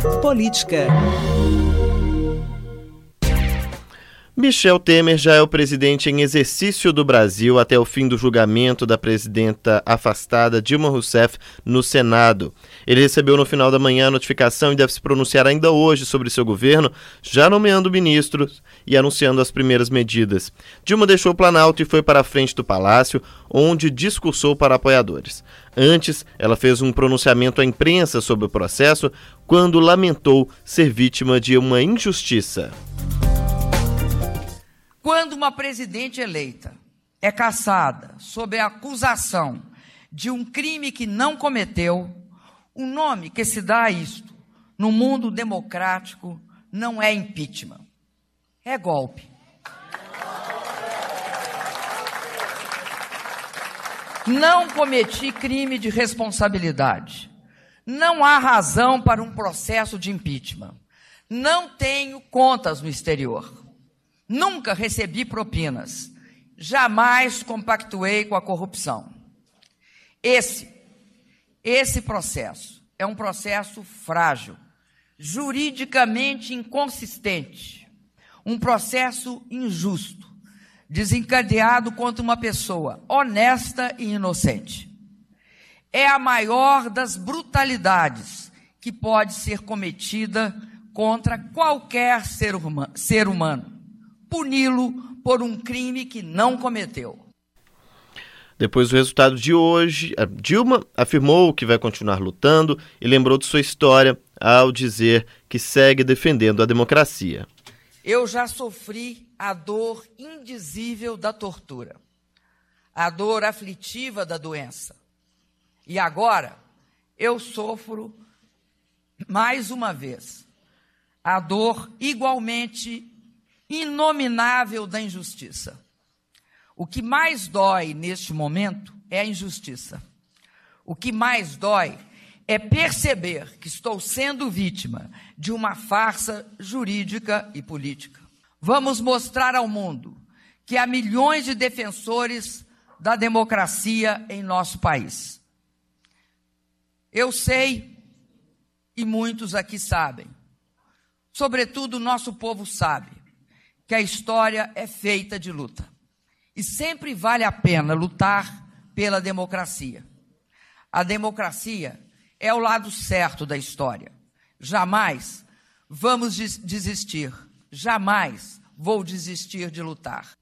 Política. Michel Temer já é o presidente em exercício do Brasil até o fim do julgamento da presidenta afastada Dilma Rousseff no Senado. Ele recebeu no final da manhã a notificação e deve se pronunciar ainda hoje sobre seu governo, já nomeando ministros e anunciando as primeiras medidas. Dilma deixou o Planalto e foi para a frente do Palácio, onde discursou para apoiadores. Antes, ela fez um pronunciamento à imprensa sobre o processo, quando lamentou ser vítima de uma injustiça. Quando uma presidente eleita é cassada sob a acusação de um crime que não cometeu, o nome que se dá a isto no mundo democrático não é impeachment, é golpe. Não cometi crime de responsabilidade. Não há razão para um processo de impeachment. Não tenho contas no exterior. Nunca recebi propinas. Jamais compactuei com a corrupção. Esse processo é um processo frágil, juridicamente inconsistente, um processo injusto, desencadeado contra uma pessoa honesta e inocente. É a maior das brutalidades que pode ser cometida contra qualquer ser humano. Puni-lo por um crime que não cometeu. Depois do resultado de hoje, a Dilma afirmou que vai continuar lutando e lembrou de sua história ao dizer que segue defendendo a democracia. Eu já sofri a dor indizível da tortura, a dor aflitiva da doença. E agora eu sofro, mais uma vez, a dor igualmente inominável da injustiça. O que mais dói neste momento é a injustiça. O que mais dói é perceber que estou sendo vítima de uma farsa jurídica e política. Vamos mostrar ao mundo que há milhões de defensores da democracia em nosso país. Eu sei, e muitos aqui sabem, sobretudo o nosso povo sabe, que a história é feita de luta. E sempre vale a pena lutar pela democracia. A democracia é o lado certo da história. Jamais vamos desistir. Jamais vou desistir de lutar.